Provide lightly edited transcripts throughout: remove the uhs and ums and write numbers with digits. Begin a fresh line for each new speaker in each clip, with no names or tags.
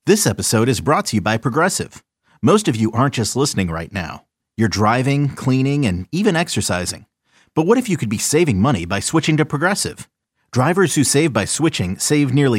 This episode is brought to you by Progressive. Most of you aren't just listening right now. You're driving, cleaning, and even exercising. But what if you could be saving money by switching to Progressive? Drivers who save by switching save nearly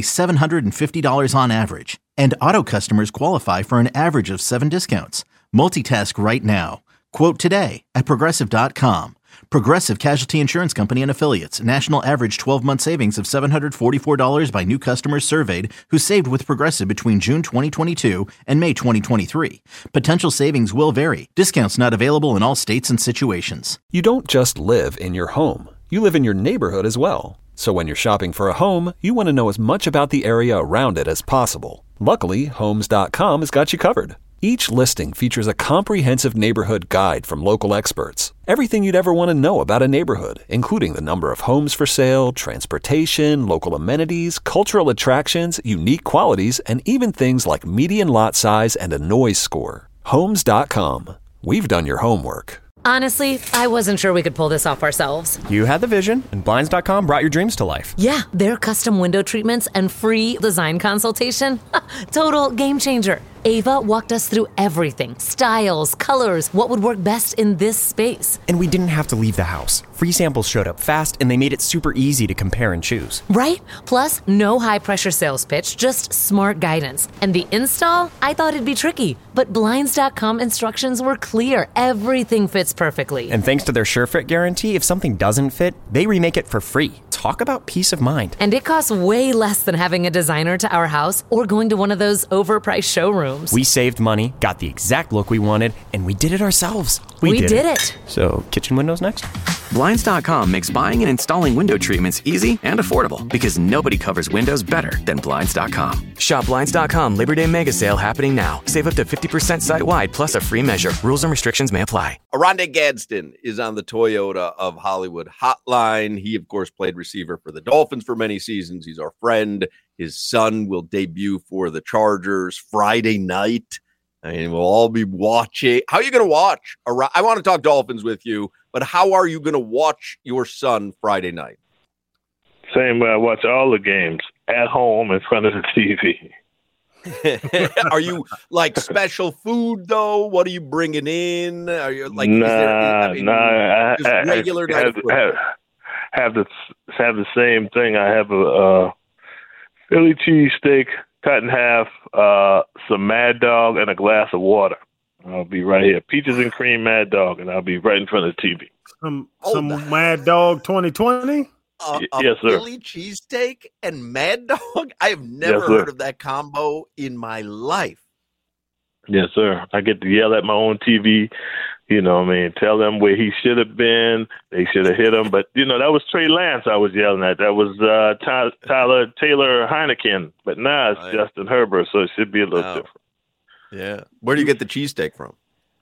$750 on average. And auto customers qualify for an average of 7 discounts. Multitask right now. Quote today at Progressive.com. Progressive Casualty Insurance Company and Affiliates. National average 12-month savings of $744 by new customers surveyed who saved with Progressive between June 2022 and May 2023. Potential savings will vary. Discounts not available in all states and situations.
You don't just live in your home. You live in your neighborhood as well. So when you're shopping for a home, you want to know as much about the area around it as possible. Luckily, Homes.com has got you covered. Each listing features a comprehensive neighborhood guide from local experts. Everything you'd ever want to know about a neighborhood, including the number of homes for sale, transportation, local amenities, cultural attractions, unique qualities, and even things like median lot size and a noise score. Homes.com. We've done your homework.
Honestly, I wasn't sure we could pull this off ourselves.
You had the vision, and Blinds.com brought your dreams to life.
Yeah, their custom window treatments and free design consultation. Total game changer. Ava walked us through everything. Styles, colors, what would work best in this space.
And we didn't have to leave the house. Free samples showed up fast, and they made it super easy to compare and choose.
Right? Plus, no high-pressure sales pitch, just smart guidance. And the install? I thought it'd be tricky. But Blinds.com instructions were clear. Everything fits perfectly.
And thanks to their SureFit guarantee, if something doesn't fit, they remake it for free. Talk about peace of mind.
And it costs way less than having a designer to our house or going to one of those overpriced showrooms.
We saved money, got the exact look we wanted, and we did it ourselves.
We did it.
So, kitchen windows next?
Blinds.com makes buying and installing window treatments easy and affordable because nobody covers windows better than Blinds.com. Shop Blinds.com Labor Day Mega Sale happening now. Save up to 50% site-wide plus a free measure. Rules and restrictions may apply.
Aronde Gadsden is on the Toyota of Hollywood hotline. He, of course, played receiver for the Dolphins for many seasons. He's our friend. His son will debut for the Chargers Friday night. And we'll all be watching. How are you going to watch? I want to talk Dolphins with you, but how are you going to watch your son Friday night?
Same way I watch all the games, at home in front of the TV.
Are you like special food though? What are you bringing in? Are you like regular night
have the same thing. I have a Philly cheesesteak cut in half, some Mad Dog, and a glass of water. I'll be right here. Peaches and cream Mad Dog, and I'll be right in front of the TV.
Some Mad Dog 2020?
Yes, sir.
Philly cheesesteak and Mad Dog? I have never heard of that combo in my life.
Yes, sir. I get to yell at my own TV, tell them where he should have been. They should have hit him. But, that was Trey Lance I was yelling at. That was Taylor Heineken. But now it's Justin Herbert, so it should be a little different.
Yeah. Where do you get the cheesesteak from?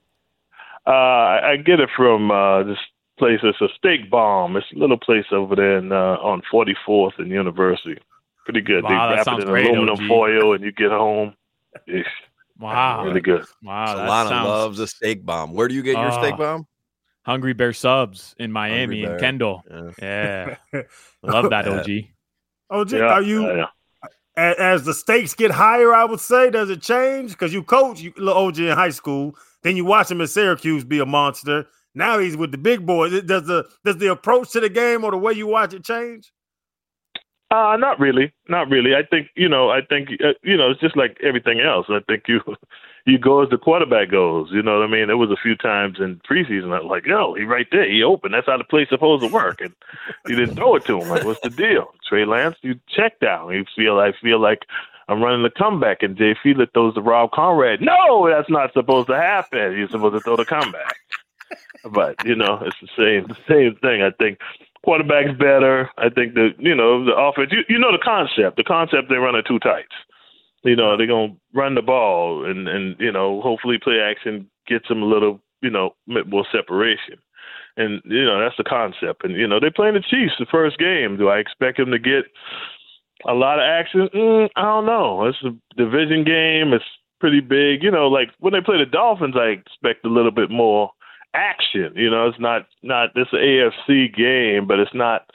I get it from this place. It's a Steak Bomb. It's a little place over there on 44th and University. Pretty good.
Wow,
they wrap it in aluminum foil, and you get home. It's really good.
Wow,
Solana loves a Steak Bomb. Where do you get your Steak Bomb?
Hungry Bear Subs in Miami and Kendall. Yeah. Love that, OG.
OG, are you as the stakes get higher, I would say, does it change? Because you coach OG in high school, then you watch him at Syracuse be a monster. Now he's with the big boys. Does the approach to the game or the way you watch it change?
Not really. I think, it's just like everything else. I think you go as the quarterback goes, you know what I mean? There was a few times in preseason I was like, yo, he right there. He open. That's how the play's supposed to work. And you didn't throw it to him. Like, what's the deal? Trey Lance, you check down. I feel like I'm running the comeback, and Jay Fiedler throws to Rob Conrad. No, that's not supposed to happen. You're supposed to throw the comeback. But, it's the same thing. I think quarterback's better. I think the offense, the concept. The concept, they run at two tights. They're going to run the ball and hopefully play action gets them a little, more separation. And, that's the concept. And, they're playing the Chiefs the first game. Do I expect them to get a lot of action? I don't know. It's a division game. It's pretty big. Like when they play the Dolphins, I expect a little bit more action. It's not this AFC game, but it's not,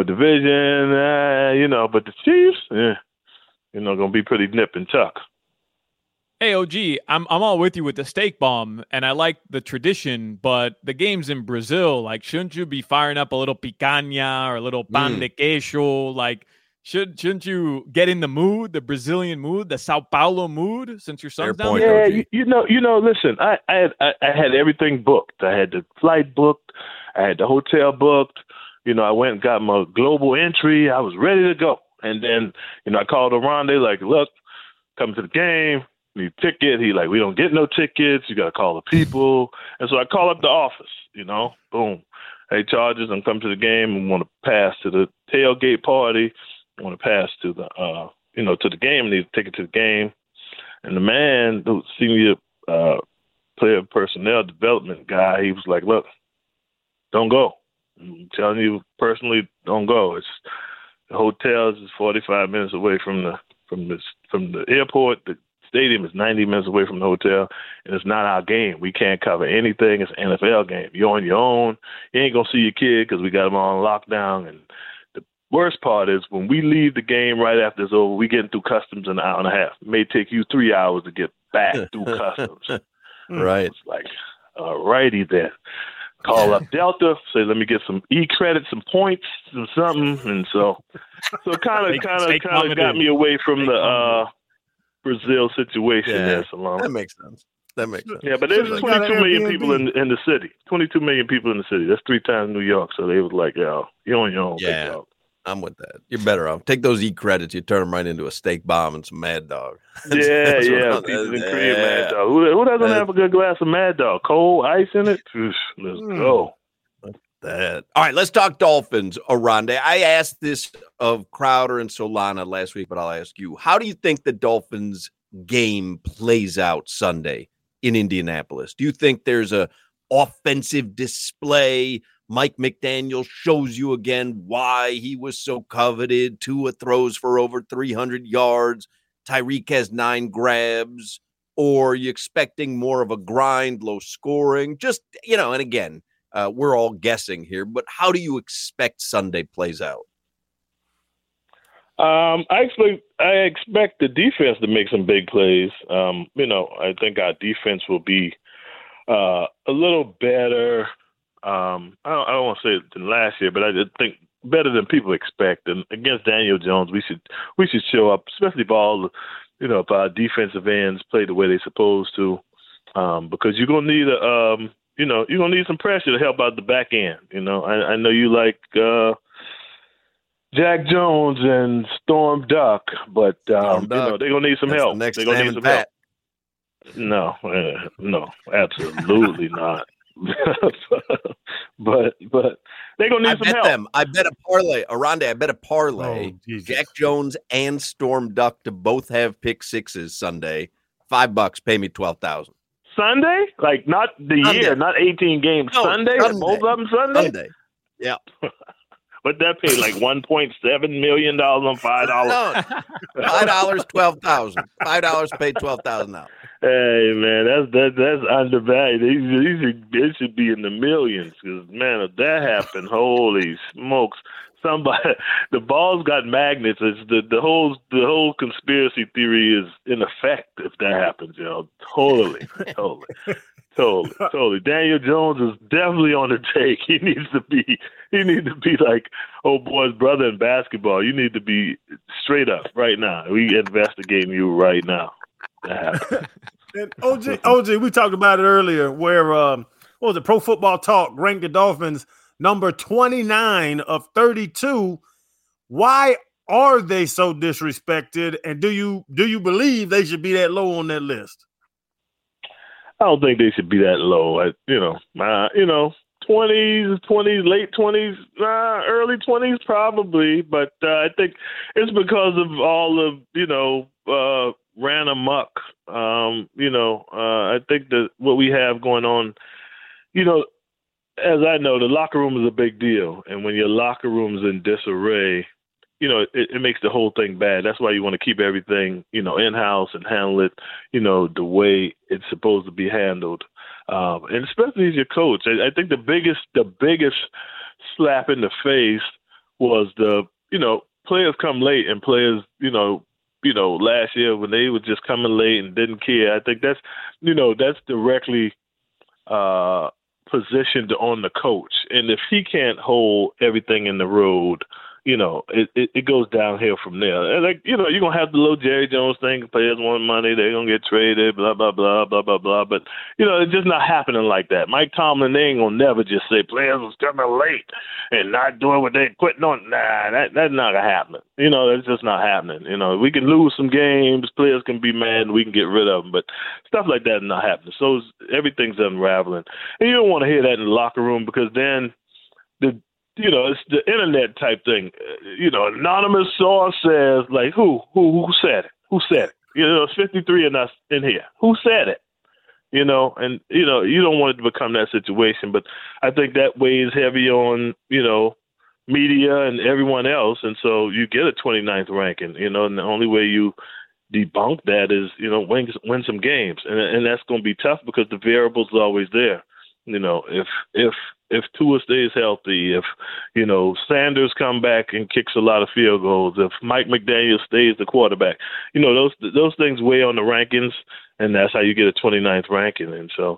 division, but the Chiefs, going to be pretty nip and tuck.
Hey, OG, I'm all with you with the steak bomb, and I like the tradition, but the game's in Brazil. Like, shouldn't you be firing up a little picanha or a little pan de queijo? Like, shouldn't you get in the mood, the Brazilian mood, the Sao Paulo mood, since your son's down
there?
Yeah,
you know. Listen, I had everything booked. I had the flight booked. I had the hotel booked. You know, I went and got my global entry. I was ready to go. And then, you know, I called Aronde, like, look, come to the game. Need a ticket. He like, we don't get no tickets. You got to call the people. And so I call up the office, you know, boom. Hey, Chargers, I'm coming to the game and want to pass to the tailgate party. I want to pass to the, to the game. I need a ticket to the game. And the man, the senior player personnel development guy, he was like, look, don't go. I'm telling you personally, don't go. It's the hotel is 45 minutes away from the airport. The stadium is 90 minutes away from the hotel, and it's not our game. We can't cover anything. It's an NFL game. You're on your own. You ain't going to see your kid because we got them all on lockdown. And the worst part is when we leave the game right after it's over, we get through customs in an hour and a half. It may take you 3 hours to get back through customs.
Right.
It's like, all righty then. Call up Delta, say, let me get some E-credit, some points, and something. And so kind of got me away from the Brazil situation there, Salome.
That makes sense.
Yeah, but there's 22 million people in the city. 22 million people in the city. That's 3 times New York. So they was like, yo, you're on your own.
Yeah, I'm with that. You're better off. Take those E-credits. You turn them right into a steak bomb and some Mad Dog.
Pieces and cream Mad Dog. Who doesn't have a good glass of Mad Dog? Cold ice in it? Let's go.
That. All right, let's talk Dolphins, Aronde. I asked this of Crowder and Solana last week, but I'll ask you. How do you think the Dolphins game plays out Sunday in Indianapolis? Do you think there's a offensive display? Mike McDaniel shows you again why he was so coveted. Tua throws for over 300 yards. Tyreek has 9 grabs. Or are you expecting more of a grind, low scoring? Just, and again, we're all guessing here, but how do you expect Sunday plays out?
I expect the defense to make some big plays. I think our defense will be a little better. I don't want to say it than last year, but I just think better than people expect. And against Daniel Jones, we should show up, especially if all if our defensive ends play the way they're supposed to, because you're gonna need you're gonna need some pressure to help out the back end. I know you like Jack Jones and Storm Duck, but they're gonna need some help. They're gonna need some help. No, absolutely not. but they're gonna need some help.
I bet a parlay, Aronde. I bet a parlay. Jack Jones and Storm Duck to both have pick sixes Sunday. $5. Pay me $12,000.
Sunday, like not the year, not 18 games. No, Sunday, both of them Sunday.
Yeah.
But that paid like $1.7 million on $5.
$5, $12,000. $5 paid $12,000.
Hey man, that's undervalued. It should be in the millions. Because man, if that happened, holy smokes! The balls got magnets. It's the whole conspiracy theory is in effect if that happens. Totally. Daniel Jones is definitely on the take. He needs to be like old boy's brother in basketball. You need to be straight up right now. We investigating you right now.
And OG, we talked about it earlier where what was it? Pro Football Talk ranked the Dolphins number 29 of 32. Why are they so disrespected? And do you believe they should be that low on that list?
I don't think they should be that low. 20s, late 20s, early 20s probably. But I think it's because of all of, ran amok. I think that what we have going on, as I know, the locker room is a big deal. And when your locker room is in disarray, it makes the whole thing bad. That's why you want to keep everything, in-house and handle it, the way it's supposed to be handled. And especially as your coach, I think the biggest slap in the face was players come late and players, last year when they were just coming late and didn't care. I think that's directly positioned on the coach. And if he can't hold everything in the road, it goes downhill from there. And you're going to have the little Jerry Jones thing. Players want money. They're going to get traded, blah, blah, blah, blah, blah, blah. But, it's just not happening like that. Mike Tomlin, they ain't going to never just say players was coming late and not doing what they quitting on. Nah, that's not happening. It's just not happening. We can lose some games. Players can be mad and we can get rid of them. But stuff like that is not happening. So everything's unraveling. And you don't want to hear that in the locker room because then it's the internet type thing. Anonymous source says, like, who said it? Who said it? It's 53 of us in here. Who said it? You don't want it to become that situation. But I think that weighs heavy on, media and everyone else. And so you get a 29th ranking, and the only way you debunk that is, win some games. And that's going to be tough because the variables are always there. If Tua stays healthy, if Sanders come back and kicks a lot of field goals, if Mike McDaniel stays the quarterback, those things weigh on the rankings, and that's how you get a 29th ranking. And so,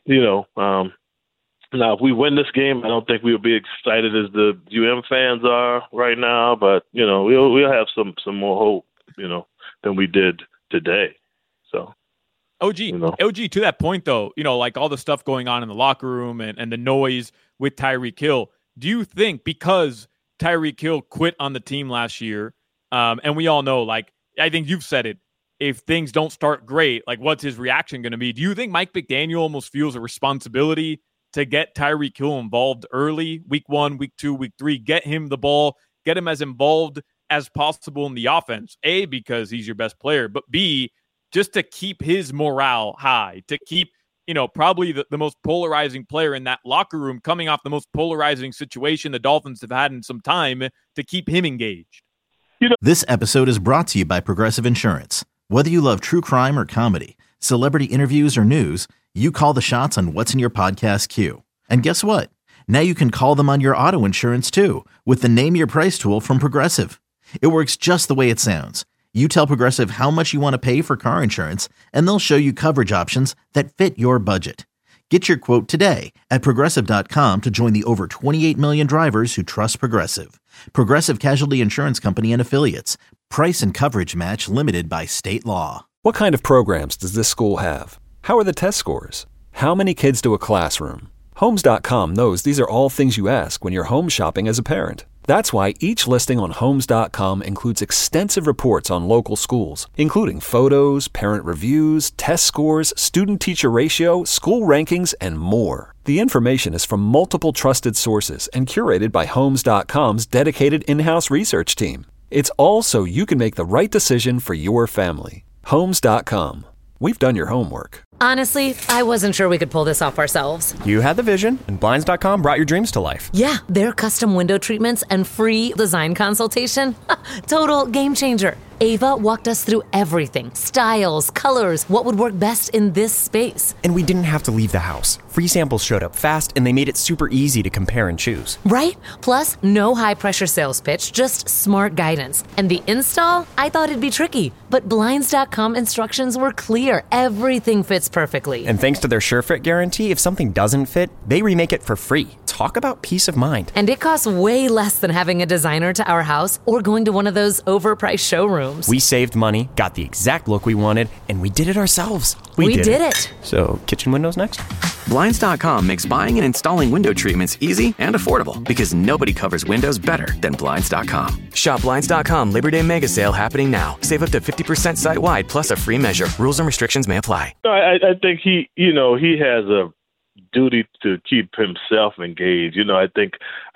now if we win this game, I don't think we'll be excited as the fans are right now, but we'll have some more hope, than we did today. So.
OG, to that point, though, like all the stuff going on in the locker room and the noise with Tyreek Hill, do you think because Tyreek Hill quit on the team last year, and we all know, like, I think you've said it, if things don't start great, like, what's his reaction going to be? Do you think Mike McDaniel almost feels a responsibility to get Tyreek Hill involved early, week 1, week 2, week 3, get him the ball, get him as involved as possible in the offense? A, because he's your best player, but B, just to keep his morale high, to keep, probably the most polarizing player in that locker room coming off the most polarizing situation the Dolphins have had in some time, to keep him engaged.
This episode is brought to you by Progressive Insurance. Whether you love true crime or comedy, celebrity interviews or news, you call the shots on what's in your podcast queue. And guess what? Now you can call them on your auto insurance too, with the Name Your Price tool from Progressive. It works just the way it sounds. You tell Progressive how much you want to pay for car insurance, and they'll show you coverage options that fit your budget. Get your quote today at Progressive.com to join the over 28 million drivers who trust Progressive. Progressive Casualty Insurance Company and Affiliates. Price and coverage match limited by state law.
What kind of programs does this school have? How are the test scores? How many kids do a classroom? Homes.com knows these are all things you ask when you're home shopping as a parent. That's why each listing on Homes.com includes extensive reports on local schools, including photos, parent reviews, test scores, student-teacher ratio, school rankings, and more. The information is from multiple trusted sources and curated by Homes.com's dedicated in-house research team. It's all so you can make the right decision for your family. Homes.com. We've done your homework.
Honestly, I wasn't sure we could pull this off ourselves.
You had the vision, and Blinds.com brought your dreams to life.
Yeah, their custom window treatments and free design consultation. Total game changer. Ava walked us through everything. Styles, colors, what would work best in this space.
And we didn't have to leave the house. Free samples showed up fast, and they made it super easy to compare and choose.
Right? Plus, no high-pressure sales pitch, just smart guidance. And the install? I thought it'd be tricky, but Blinds.com instructions were clear. Everything fits perfectly.
And thanks to their SureFit guarantee, if something doesn't fit, they remake it for free. Talk about peace of mind.
And it costs way less than having a designer to our house or going to one of those overpriced showrooms.
We saved money, got the exact look we wanted, and we did it ourselves.
We did it.
So, kitchen windows next?
Blinds.com makes buying and installing window treatments easy and affordable because nobody covers windows better than Blinds.com. Shop Blinds.com Labor Day Mega Sale happening now. Save up to 50% site-wide plus a free measure. Rules and restrictions may apply.
I think he has a duty to keep himself engaged. I think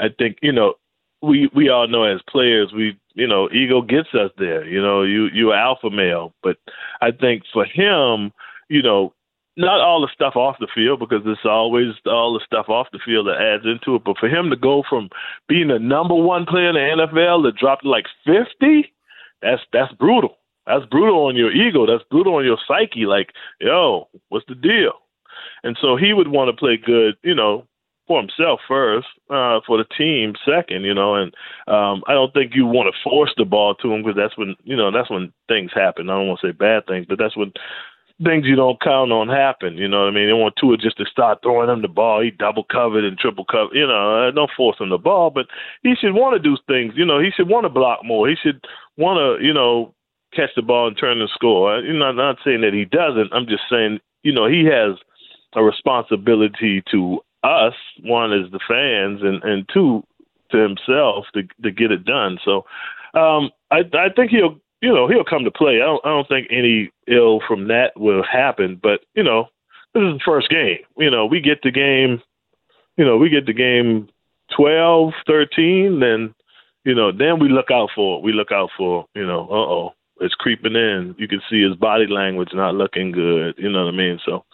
we all know as players, ego gets us there. You're alpha male, but I think for him, not all the stuff off the field, because it's always all the stuff off the field that adds into it. But for him to go from being the number one player in the NFL to drop to like 50, that's brutal. That's brutal on your ego. That's brutal on your psyche. Like, yo, what's the deal? And so he would want to play good, for himself first, for the team second, and I don't think you want to force the ball to him, because that's when things happen. I don't want to say bad things, but that's when things you don't count on happen. You know what I mean? They want Tua just to start throwing him the ball. He double covered and triple covered. Don't force him the ball, but he should want to do things. He should want to block more. He should want to, catch the ball and turn and score. I'm not saying that he doesn't. I'm just saying, he has a responsibility to us, one as the fans, and two to himself to get it done. So I think he'll come to play. I don't think any ill from that will happen. But this is the first game. We get the game. We get the game 12, 13. Then then we look out for it. We look out for it's creeping in. You can see his body language not looking good. You know what I mean? So.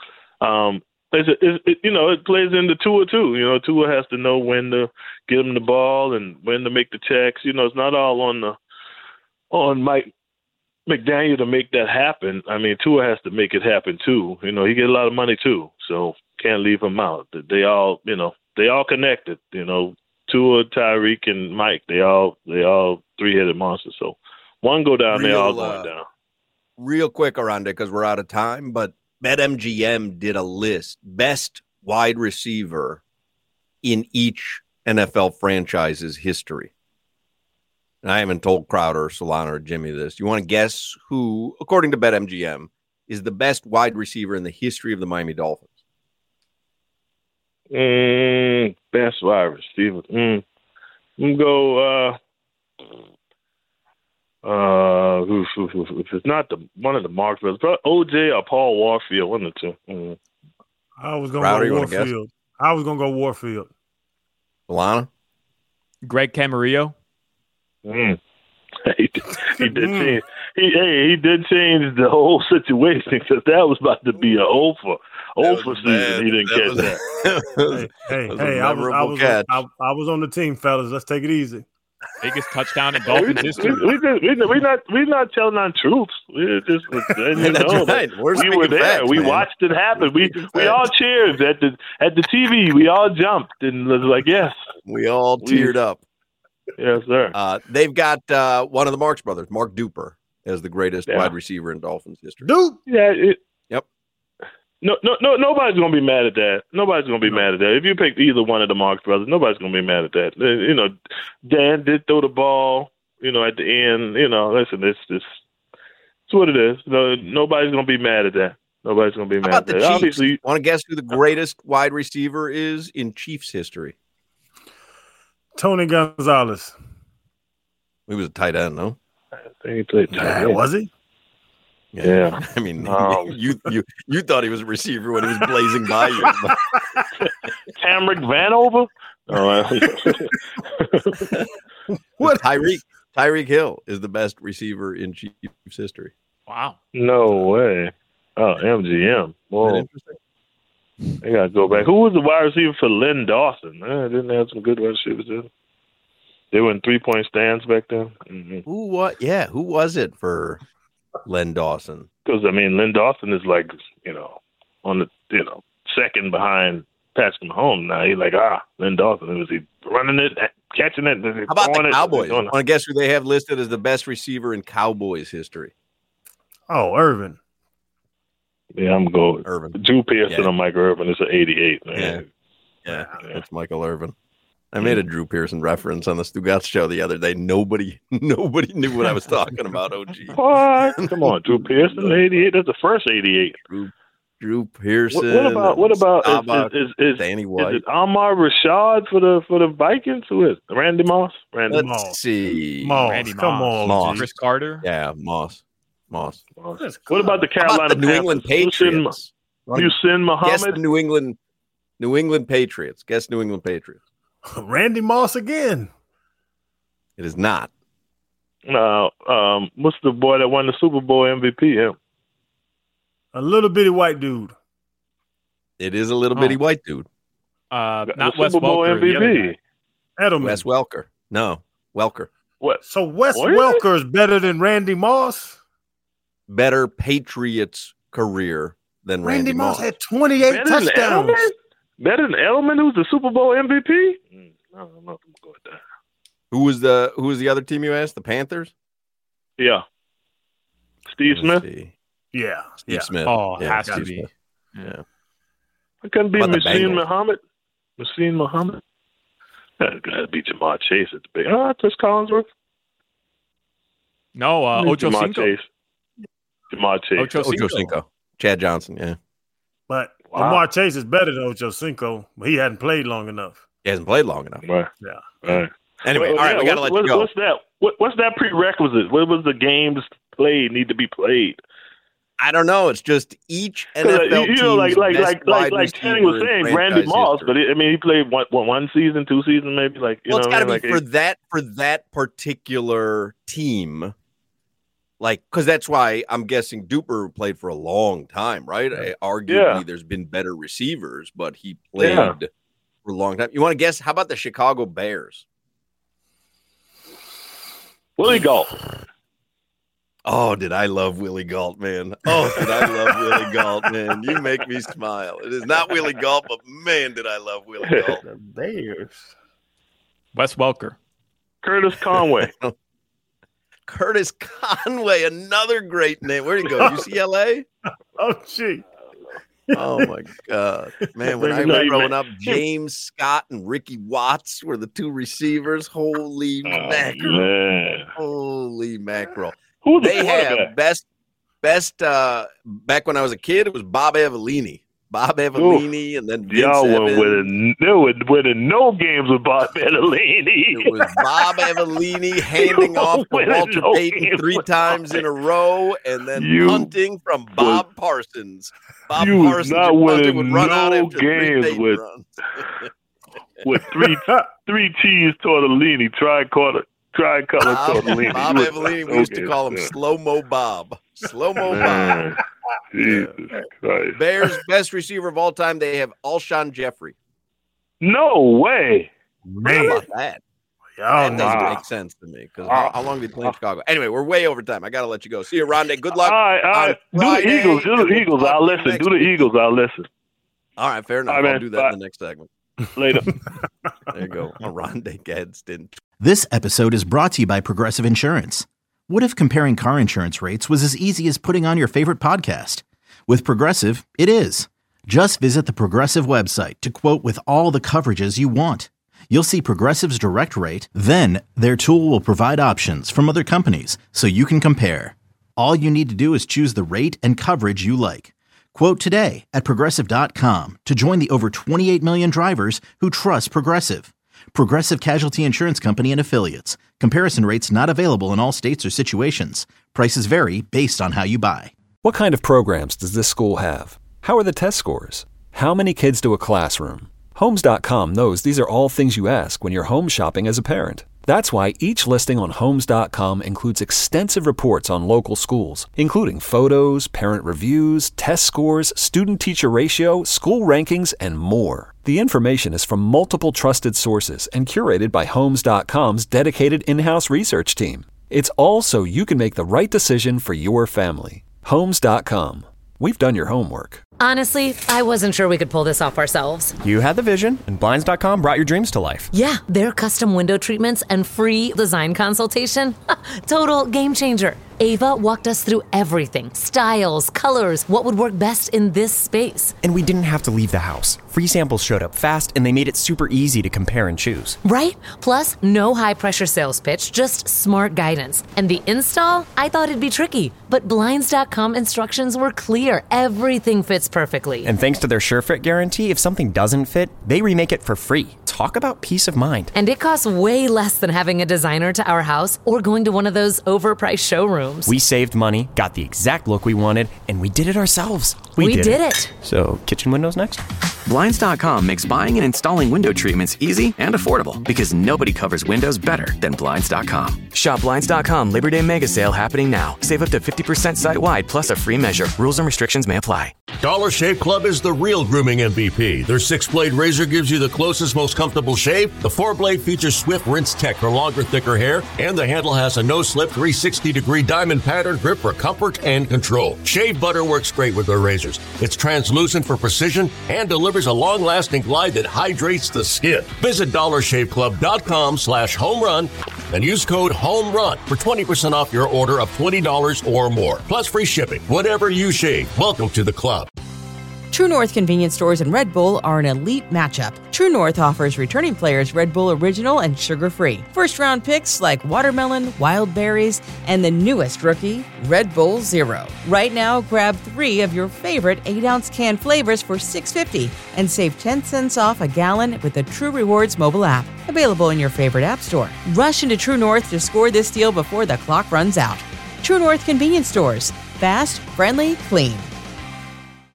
It plays into Tua too. Tua has to know when to get him the ball and when to make the checks. It's not all on Mike McDaniel to make that happen. I mean, Tua has to make it happen too. He get a lot of money too, so can't leave him out. They all connected. Tua, Tyreek, and Mike. They all three-headed monsters. So one go down, they all going down.
Real quick, Aranda, because we're out of time, but BetMGM did a list, best wide receiver in each NFL franchise's history. And I haven't told Crowder, Solana, or Jimmy this. You want to guess who, according to BetMGM, is the best wide receiver in the history of the Miami Dolphins?
Best wide receiver. I'm going to go... if it's not one of the Marks brothers, probably OJ or Paul Warfield, one of the two.
I was going to go Warfield. I was going to go Warfield.
Solana?
Greg Camarillo?
He did change. He did change the whole situation, because that was about to be an over season. He didn't catch that.
I was on the team, fellas. Let's take it easy.
Biggest touchdown in Dolphins history.
We're not telling our truths. We're just,
right.
We were there.
Facts,
we
man.
watched it happen. We all cheered at the TV. We all jumped and was like, yes.
We all teared up.
Yes, sir.
They've got one of the Marks brothers, Mark Duper, as the greatest wide receiver in Dolphins history.
Dupe.
Yeah.
Yep.
No, nobody's gonna be mad at that. Nobody's gonna be mad at that. If you pick either one of the Marks brothers, nobody's gonna be mad at that. Dan did throw the ball. At the end. Listen, it's what it is. Nobody's gonna be mad at that. Nobody's gonna be mad at that. Obviously,
want to guess who the greatest wide receiver is in Chiefs history?
Tony Gonzalez.
He was a tight end, no?
I think he played tight end.
Was he?
Yeah.
I mean, you thought he was a receiver when he was blazing by you.
Camrick Vanover?
What? Tyreek Hill is the best receiver in Chiefs history.
Wow.
No way. Oh, MGM. Whoa. They got to go back. Who was the wide receiver for Len Dawson? Didn't they have some good wide receivers there? They were in 3-point stands back then. Mm-hmm.
Who was it for Len Dawson?
Because, Len Dawson is like, on the, second behind Patrick Mahomes. Now he's like, Len Dawson. Was he running it, catching it?
How about the Cowboys? Want to guess who they have listed as the best receiver in Cowboys history?
Oh, Irvin.
Yeah, I'm going
Irvin.
Drew Pearson or Mike Irvin is an 88, man.
Yeah, that's Michael Irvin. I made a Drew Pearson reference on the Stugotz show the other day. Nobody knew what I was talking about, OG.
What? Come on, Drew Pearson, 88. That's the first 88.
Drew Pearson.
What about is
Danny White?
Is it Ahmad Rashad for the Vikings? Who is it? Randy Moss?
Let's see.
Randy
Moss. Come on,
Moss.
Chris Carter?
Yeah, Moss.
What about the Carolina
New England Patriots?
Hussein Muhammad?
Guess the New England Patriots. Guess New England Patriots.
Randy Moss again.
It is not.
What's the boy that won the Super Bowl MVP? Him.
A little bitty white dude.
It is a little bitty white dude.
Not
Wes Super Bowl MVP.
Edelman.
Wes Welker. No, Welker.
What?
So Wes Welker is better than Randy Moss?
Better Patriots career than Randy Moss.
Had 28 touchdowns.
Better than Edelman, who's the Super Bowl MVP? I don't know if I'm going with that.
Who was the other team you asked? The Panthers?
Yeah. Steve Smith?
Yeah.
Steve Smith.
Oh,
yeah,
has to be.
Yeah.
It couldn't be
Machine
Muhammad. Machine Muhammad. That got to be Jamar Chase at the big. Chris Collinsworth.
No, Ocho
Jamar
Cinco.
Chase. Jamar Chase.
Ocho
Cinco. Chad Johnson, yeah.
But Lamar Chase is better than Ocho Cinco, but he hadn't played long enough.
He hasn't played long enough.
Right.
Yeah.
Right.
Anyway, all right, we got to let you go.
What's that? What's that prerequisite? What was the games played need to be played?
I don't know. It's just each NFL team.
Like Channing was saying, Randy Moss. But he played one season, 2 seasons, maybe.
It's got to be for that particular team. Like, because that's why I'm guessing Duper played for a long time, right? Arguably, there's been better receivers, but he played for a long time. You want to guess? How about the Chicago Bears?
Willie Gault.
Oh, did I love Willie Gault, man? Oh, did I love Willie Gault, man? You make me smile. It is not Willie Gault, but man, did I love Willie Gault.
The Bears.
Wes Welker.
Curtis Conway.
Curtis Conway, another great name. Where'd he go? UCLA?
Oh, gee.
Oh, my God. Man, when I was growing up, James Scott and Ricky Watts were the 2 receivers. Holy mackerel.
Man.
Holy mackerel.
Who's
they have best back when I was a kid, it was Bob Avellini. And then Vince
y'all
Evans.
were winning no games with Bob Avellini.
It was Bob Avellini handing off to Walter Payton 3 times in a row, and then punting from Bob Parsons. Bob Parsons
not winning
would run out after
games with three cheese tortellini, tricolor tortellini.
Bob Avellini, we used to call him Slow-Mo Bob. Slow-Mo Bob.
Jesus Christ.
Bears' best receiver of all time, they have Alshon Jeffrey.
No way.
How about that? That doesn't make sense to me. Because how long did he play in Chicago? Anyway, we're way over time. I got to let you go. See you, Rondé. Good luck.
All right. Do the Eagles. Do the Eagles. I'll listen. Do the Eagles. I'll listen.
All right, fair enough. I'll do that in the next segment.
Later.
There you go. Rondé Gadsden.
This episode is brought to you by Progressive Insurance. What if comparing car insurance rates was as easy as putting on your favorite podcast? With Progressive, it is. Just visit the Progressive website to quote with all the coverages you want. You'll see Progressive's direct rate, then their tool will provide options from other companies so you can compare. All you need to do is choose the rate and coverage you like. Quote today at Progressive.com to join the over 28 million drivers who trust Progressive. Progressive Casualty Insurance Company and Affiliates. Comparison rates not available in all states or situations. Prices vary based on how you buy.
What kind of programs does this school have? How are the test scores? How many kids do a classroom? Homes.com knows these are all things you ask when you're home shopping as a parent. That's why each listing on Homes.com includes extensive reports on local schools, including photos, parent reviews, test scores, student-teacher ratio, school rankings, and more. The information is from multiple trusted sources and curated by Homes.com's dedicated in-house research team. It's all so you can make the right decision for your family. Homes.com. We've done your homework.
Honestly, I wasn't sure we could pull this off ourselves.
You had the vision, and Blinds.com brought your dreams to life.
Yeah, their custom window treatments and free design consultation. Total game changer. Ava walked us through everything. Styles, colors, what would work best in this space.
And we didn't have to leave the house. Free samples showed up fast, and they made it super easy to compare and choose.
Right? Plus, no high-pressure sales pitch, just smart guidance. And the install? I thought it'd be tricky, but Blinds.com instructions were clear. Everything fits perfectly.
And thanks to their SureFit guarantee, if something doesn't fit, they remake it for free. Talk about peace of mind.
And it costs way less than having a designer to our house or going to one of those overpriced showrooms.
We saved money, got the exact look we wanted, and we did it ourselves.
We did it.
So, kitchen windows next?
Blinds.com makes buying and installing window treatments easy and affordable because nobody covers windows better than Blinds.com. Shop Blinds.com Labor Day Mega Sale happening now. Save up to 50% site-wide plus a free measure. Rules and restrictions may apply.
Dollar Shave Club is the real grooming MVP. Their 6-blade razor gives you the closest, most comfortable shave. The 4-blade features swift rinse tech for longer, thicker hair, and the handle has a no-slip 360-degree diamond pattern grip for comfort and control. Shave butter works great with their razors. It's translucent for precision and delivers a long-lasting glide that hydrates the skin. Visit DollarShaveClub.com/homerun and use code HOMERUN for 20% off your order of $20 or more, plus free shipping. Whatever you shave, welcome to the club.
True North convenience stores and Red Bull are an elite matchup. True North offers returning players Red Bull Original and sugar-free. First-round picks like watermelon, wild berries, and the newest rookie, Red Bull Zero. Right now, grab 3 of your favorite 8-ounce can flavors for $6.50 and save 10 cents off a gallon with the True Rewards mobile app. Available in your favorite app store. Rush into True North to score this deal before the clock runs out. True North convenience stores. Fast, friendly, clean.